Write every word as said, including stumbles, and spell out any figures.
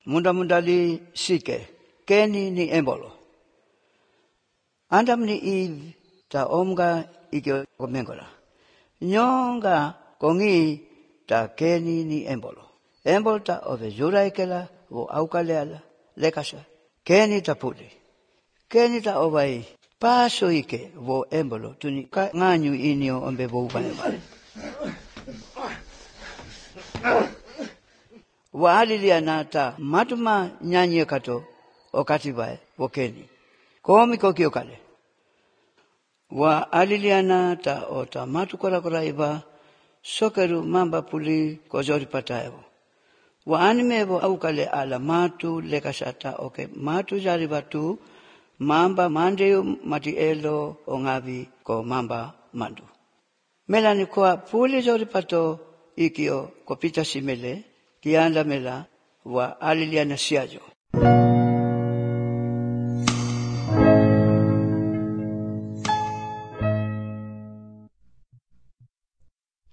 Munda mundali sike. Keni ni embolo. Andam ni Eve ta omga ikyo komengola. Nyonga kongi ta keni ni embolo. Embolo ta ove jura ikela wo aukaleala lekasha. Keni ta puli. Keni ta ovai paso ike wo embolo tuni ka nganyu inyo ombe bo ubale. Wa alilia nata matuma nyanye kato okatibae wo keni. Komi kokio kale. Wa aliliana ta ota matu kora kora iba sokeru mamba puli kozori pataevo. Wa animevo au kale ala matu lekasata oke matu jari batu mamba mandeu mati elo ongavi ko mamba mandu. Melani koa puli jori pato ikio kopita simele kianda mela wa aliliana siajo.